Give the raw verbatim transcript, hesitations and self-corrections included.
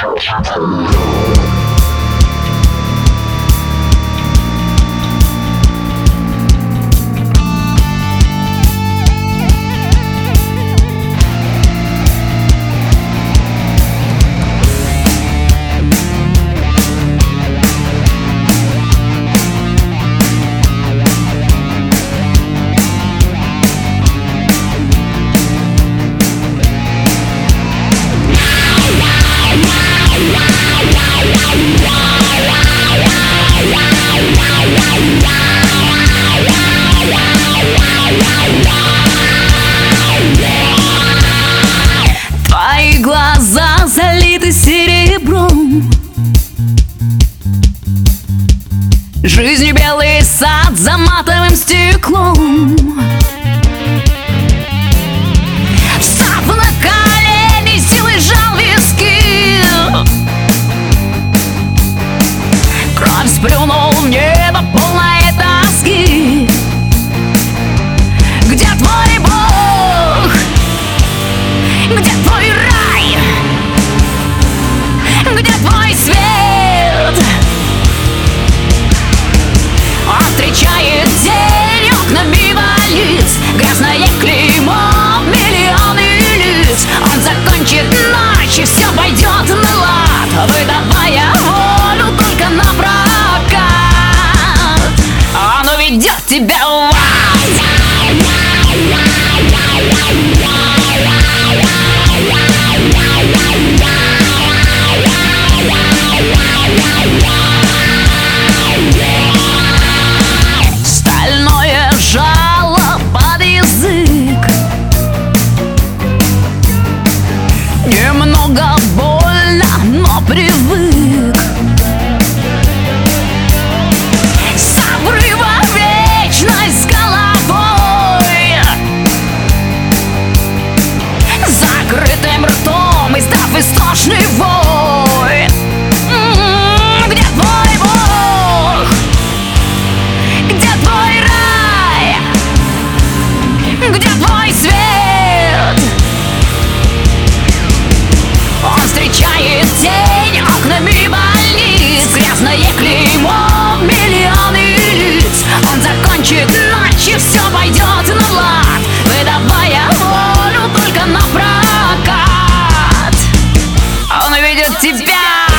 Твои глаза залиты серебром, жизнью белый сад за матовым стеклом. Встав на колени, силой сжал виски, кровь сплюнул в небо, полное тоски. Где твой Бог? Где твой рай? Где твой свет? Он встречает день окнами лиц, грязное клеймо, миллионы лиц. Он закончит ночь, и все пойдет на лад, выдавая волю только на прокат. Он уведет тебя в ад. Стальное жало под язык, немного больно, но привык. С обрыва вечность с головой, закрытым ртом издав истошный вой. М-м-м, где твой Бог? Где твой рай? Где твой свет? Он встречает день окнами больниц, грязное клеймо, миллионы лиц. Он закончит ночь, и все пойдет на лад, выдавая волю только на прокат. Он уведет тебя.